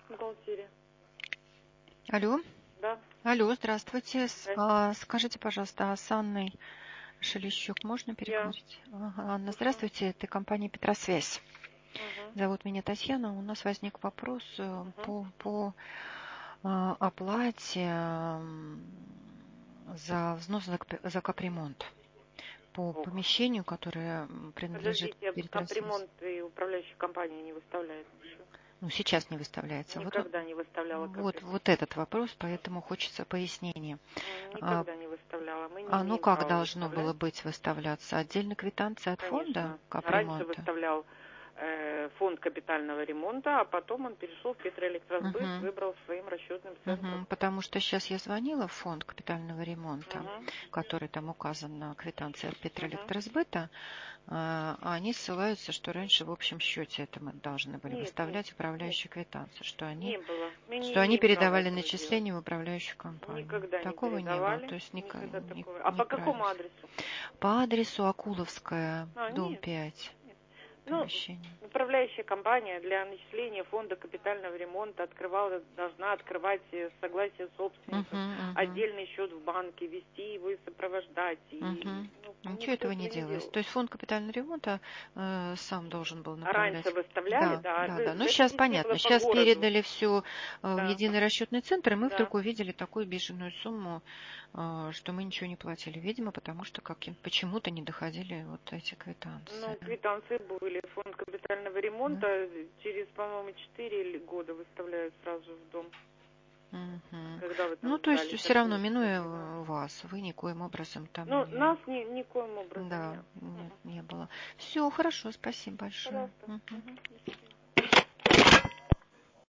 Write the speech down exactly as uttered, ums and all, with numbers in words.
бухгалтерия. Алло. Да. Алло, здравствуйте. С- Здрасте. а, Скажите, пожалуйста, а с Анной Шелещук можно Я. переговорить? Ага, Анна, Слушаю. здравствуйте. Это компания «Петросвязь». Угу. Зовут меня Татьяна. У нас возник вопрос э, Угу. по, по а, оплате м, за взнос за, кап- за капремонт по Ох. помещению, которое м, принадлежит Подождите, Петросвязь. капремонт и управляющая компания не выставляет еще. Ну, сейчас не выставляется. Вот, Никогда не выставляла вот, капремонт. вот этот вопрос, поэтому хочется пояснения. М, А, Никогда не выставляла. Мы не А ну имеем как права должно было выставлять. быть выставляться? Отдельно квитанция от фонда Конечно. Раньше капремонта? выставлял э, фонд капитального ремонта, а потом он перешел в Петроэлектросбыт, Угу. выбрал своим расчетным центром. Угу. Потому что сейчас я звонила в фонд капитального ремонта, Угу. который там указан на квитанции от Угу. Петроэлектросбыта, а они ссылаются, что раньше в общем счете это мы должны были Нет, нет, выставлять нет, управляющие квитанции, что они, не было. Мы не что они имеем права передавали этого делать. начисления в управляющую компанию. Никогда не Такого не было, передавали, то есть ника- никогда не- такого. А по неправильно. какому адресу? По адресу Акуловская, А, дом нет, пять, нет. Ну, помещение. управляющая компания для начисления фонда капитального ремонта открывала, должна открывать э, согласие собственников, Мгм, мгм, отдельный счет в банке, вести его и сопровождать. И мгм. ну, Ничего никто этого не этого не делалось. делал. То есть фонд капитального ремонта э, сам должен был А раньше направлять. выставляли, Да, да. да, Вы- да. Ну, Это сейчас везде было понятно. по Сейчас городу. передали все в Да, единый расчетный центр, и мы да. вдруг увидели такую бешеную сумму, э, что мы ничего не платили. Видимо, потому что каким, почему-то не доходили вот эти квитанции. Ну, квитанции были. Фонд капитального Да. ремонта через, по-моему, четыре года выставляют сразу в дом. Мгм. Когда вы Ну, там то есть сдали все равно, такие минуя услуги, да. э, вас, вы никоим образом там Ну, не... нас ни, никоим образом Да, нет. нет, Мгм. не было. Все, хорошо, спасибо большое. Пожалуйста. Мгм. Мгм. До свидания.